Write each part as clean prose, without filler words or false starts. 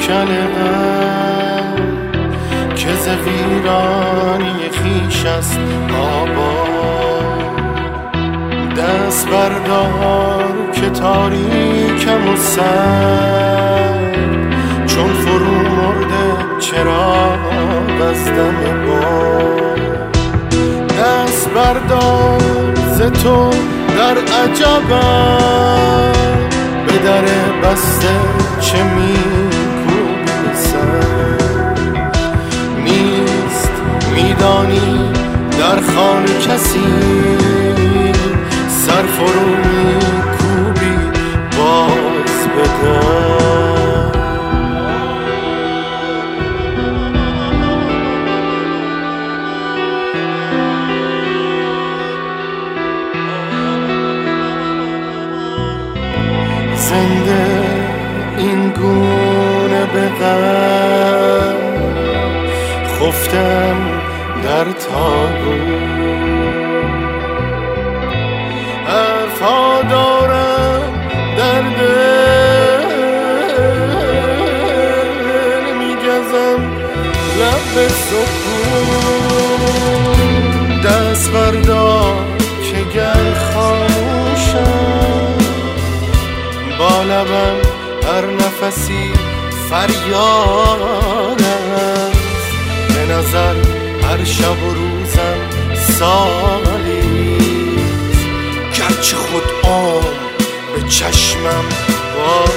هیکل غم که ز ویرانی خویش است آباد. دست بردار که تاریکم و سرد چون فرو مرده چراغ از دم باد. دست بردار ز تو در عجبم به در بسته چه می‌کوبی سر. نیست میدانی در خانه کسی سر فرو می‌کوبی باز به در. زنده این گونه به غم خفتم در تابوت. حرفا دارم در دل میگزم لب سکوت. دست بردار که گر خاموشم با لبم هر نفسی فریاد است. به نظر هر شب و روزم سالیست گرچه خود عمر به چشمم باد.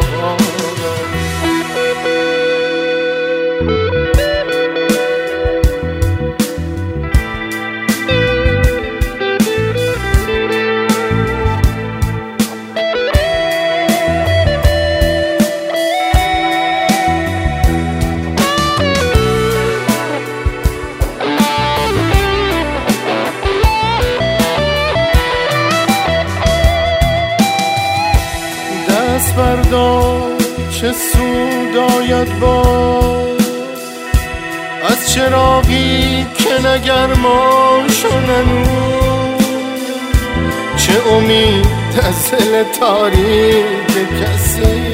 دست بردار چه سود آید باز از چراغی که نگرماش و ننور. چه امید از دل تاریک کسی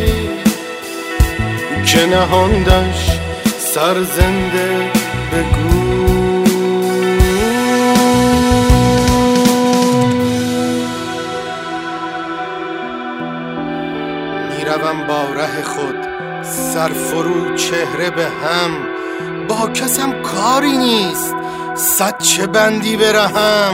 که نهاندش سرزنده به گور. میروم با ره خود سرفرو چهره به هم. با کسم کاری نیست صد چه بندی برهم.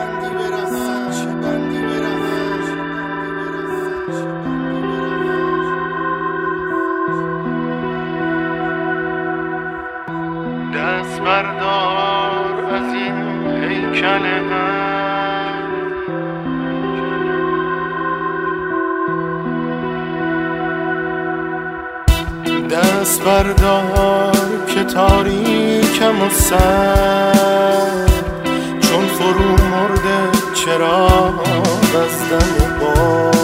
دست بردار از این هیکل غم دست بردار که تاریکم و سر چون فرو مرده چراغ از دم باد.